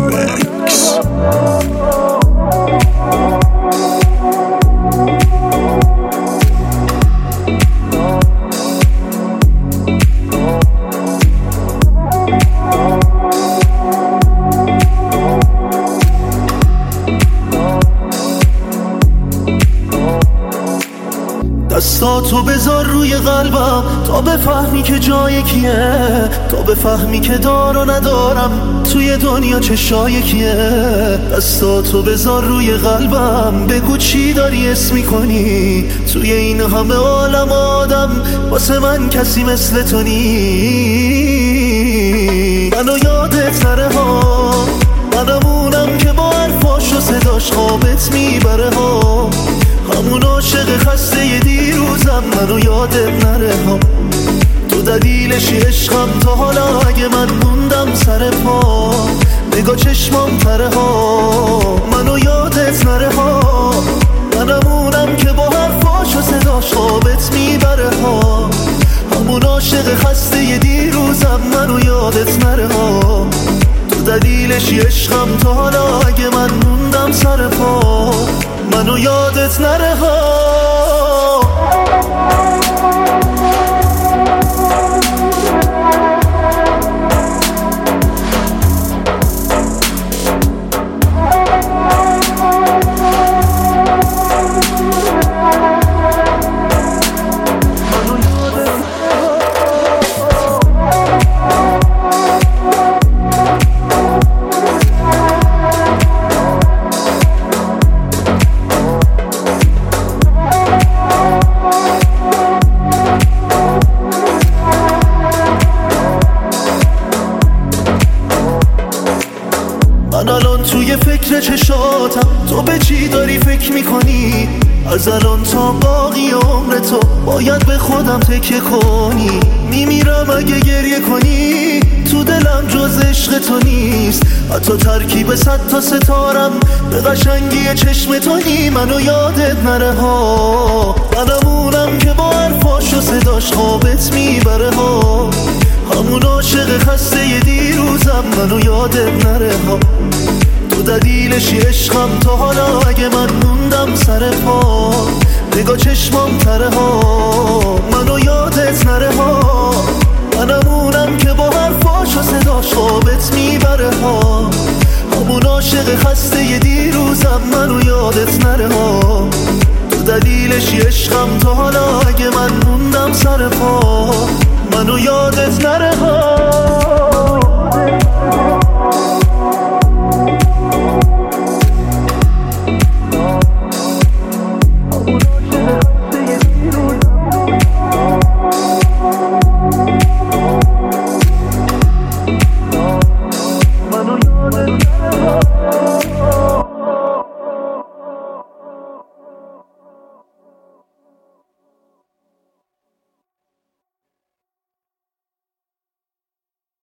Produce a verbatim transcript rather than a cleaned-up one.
بکس. دستاتو بذار روی قلبم تا بفهمی که جای کیه، تا بفهمی که دار و ندارم توی دنیا چشای کیه. دستاتو بذار روی قلبم بگو چی داری اسم میکنی، توی این همه عالم آدم واسه من کسی مثل تو نی. منو یادت نره ها، منمونم که با حرفاش و صداش خوابت میبره ها، همون عاشق خسته ی دیروزم. منو یادت نره ها، تو دلیلشی عشقم تا حالا اگه من موندم سر پا، نگاه چشمام تره ها. منو یادت نره ها، منمونم که با حرفاش و صداش خوابت میبره ها، همون عاشق خسته ی دیروزم. منو یادت نره ها، تو دلیلشی عشقم تا حالا اگه من موندم سر پا، منو یادت نره ها. من الان توی فکر چشاتم، تو به چی داری فکر میکنی؟ از الان تا باقی عمر تو باید به خودم تکیه کنی. میمیرم اگه گریه کنی، تو دلم جز عشق تو نیست، حتی ترکیب صد تا ستارم به قشنگی چشم تو نی. منو یادت نره ها، منمونم که با حرفاش و صداش خوابت میبره ها، همون عاشق خسته ی دیروزم. منو یادت نره ها، تو دلیلشی عشقم تا حالا اگه من موندم سر پا، نگاه چشمام تره ها. منو یادت نره ها، منمونم که با حرفاش و صداش خوابت میبره ها، همون عاشق خسته ی دیروزم. منو یادت نره ها، تو دلیلشی عشقم تا حالا اگه من موندم سر پا، منو یادت نره ها.